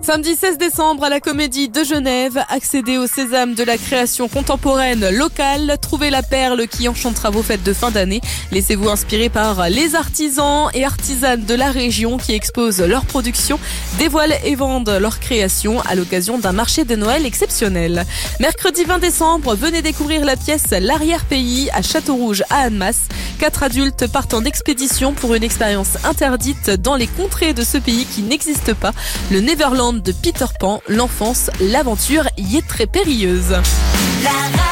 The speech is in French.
Samedi 16 décembre à la Comédie de Genève, accédez au sésame de la création contemporaine locale, trouvez la perle qui enchantera vos fêtes de fin d'année. Laissez-vous inspirer par les artisans et artisanes de la région qui exposent leurs productions, dévoilent et vendent leurs créations à l'occasion d'un marché de Noël exceptionnel. Mercredi 20 décembre, venez découvrir la pièce L'arrière-pays à Châteaurouge à Annemasse. 4 adultes partent en expédition pour une expérience interdite dans les contrées de ce pays qui n'existe pas, le Neverland de Peter Pan. L'enfance, l'aventure y est très périlleuse.